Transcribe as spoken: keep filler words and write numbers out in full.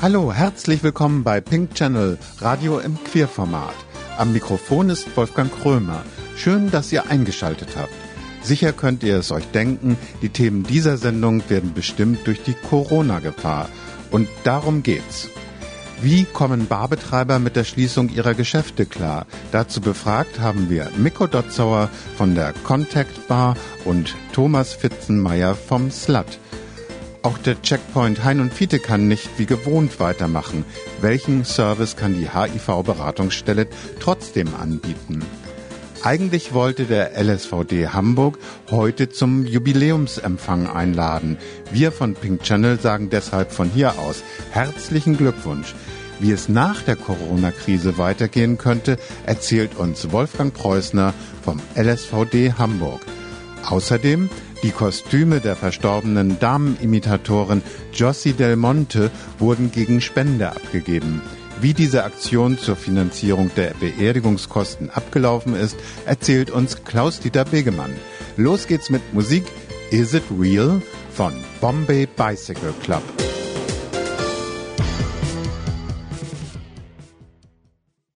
Hallo, herzlich willkommen bei Pink Channel, Radio im Queerformat. Am Mikrofon ist Wolfgang Krömer. Schön, dass ihr eingeschaltet habt. Sicher könnt ihr es euch denken, die Themen dieser Sendung werden bestimmt durch die Corona-Gefahr. Und darum geht's. Wie kommen Barbetreiber mit der Schließung ihrer Geschäfte klar? Dazu befragt haben wir Mikko Dotzauer von der Contact Bar und Thomas Fitzenmeier vom Slut. Auch der Checkpoint Hein und Fiete kann nicht wie gewohnt weitermachen. Welchen Service kann die H I V-Beratungsstelle trotzdem anbieten? Eigentlich wollte der L S V D Hamburg heute zum Jubiläumsempfang einladen. Wir von Pink Channel sagen deshalb von hier aus herzlichen Glückwunsch. Wie es nach der Corona-Krise weitergehen könnte, erzählt uns Wolfgang Preußner vom L S V D Hamburg. Außerdem die Kostüme der verstorbenen Damenimitatorin Jossi Del Monte wurden gegen Spende abgegeben. Wie diese Aktion zur Finanzierung der Beerdigungskosten abgelaufen ist, erzählt uns Klaus-Dieter Begemann. Los geht's mit Musik Is It Real von Bombay Bicycle Club.